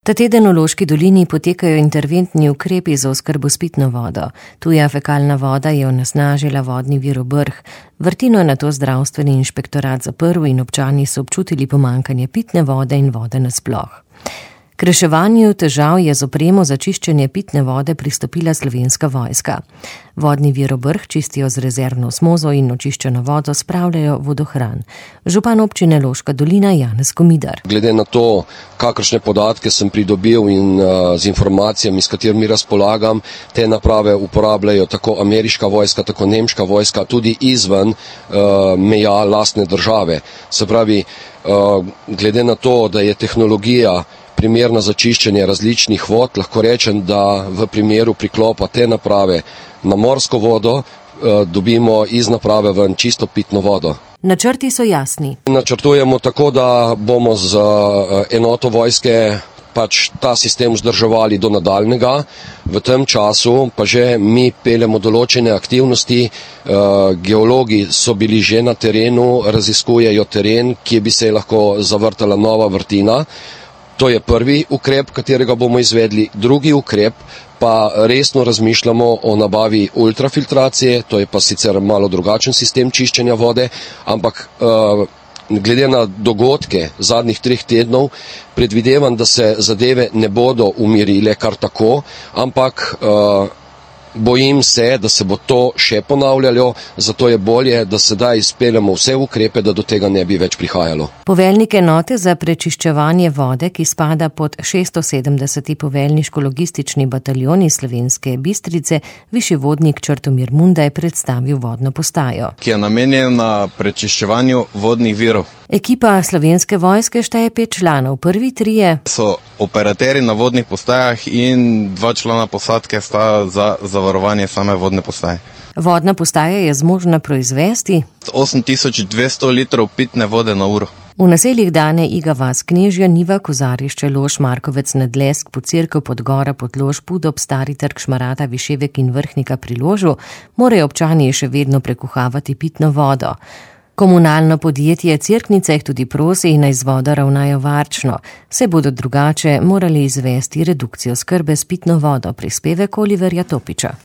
Ta teden v Loški dolini potekajo interventni ukrepi za oskrbo s pitno vodo. Tuja fekalna voda je onesnažila vodni vir v Brh. Vrtino je nato zdravstveni inšpektorat zaprl in občani so občutili pomanjkanje pitne vode in vode nasploh. K reševanju težav je z opremo za čiščenje pitne vode pristopila Slovenska vojska. Vodni vir v Brh čistijo z rezervno osmozo in očiščeno vodo spravljajo vodohran. Župan občine Loška dolina Janez Komidar. Glede na to, kakršne podatke sem pridobil in z informacijami, s katerimi razpolagam, te naprave uporabljajo tako ameriška vojska, tako nemška vojska, tudi izven meja lastne države. Se pravi, glede na to, da je tehnologija primerna za čiščenje različnih vod, lahko rečem, da v primeru priklopa te naprave na morsko vodo dobimo iz naprave ven čisto pitno vodo. Načrti so jasni. Načrtujemo tako, da bomo z enoto vojske ta sistem vzdrževali do nadaljnega. V tem času pa že mi peljemo določene aktivnosti. Geologi so bili že na terenu, raziskujejo teren, kje bi se lahko zavrtala nova vrtina. To je prvi ukrep, katerega bomo izvedli. Drugi ukrep pa resno razmišljamo o nabavi ultrafiltracije, to je pa sicer malo drugačen sistem čiščenja vode, ampak glede na dogodke zadnjih 3 tednov predvidevam, da se zadeve ne bodo umirile kar tako, ampak bojim se, da se bo to še ponavljalo, zato je bolje, da sedaj izpeljemo vse ukrepe, da do tega ne bi več prihajalo. Poveljnik enote za prečiščevanje vode, ki spada pod 670. poveljniško-logistični bataljon iz Slovenske Bistrice, višji vodnik Črtomir Munda je predstavil vodno postajo, ki je namenjena prečiščevanju vodnih virov. Ekipa Slovenske vojske šteje 5 članov. Prvi 3 so operaterji na vodnih postajah in 2 člana posadke sta za zavarovanje same vodne postaje. Vodna postaja je zmožna proizvesti 8200 litrov pitne vode na uro. V naseljih Dane, Iga vas, Knežja, Niva, Kozarišče, Lož, Markovec, Nedlesk, Pocirkev, Podgora, Podlož, Pudob, Stari trg, Šmarata, Viševek in Vrhnika pri Ložu morajo občani še vedno prekuhavati pitno vodo. Komunalno podjetje Cerknica jih tudi prosi, naj z vodo ravnajo varčno. Se bodo drugače morali izvesti redukcijo oskrbe s pitno vodo, prispevek Oliverja Topiča.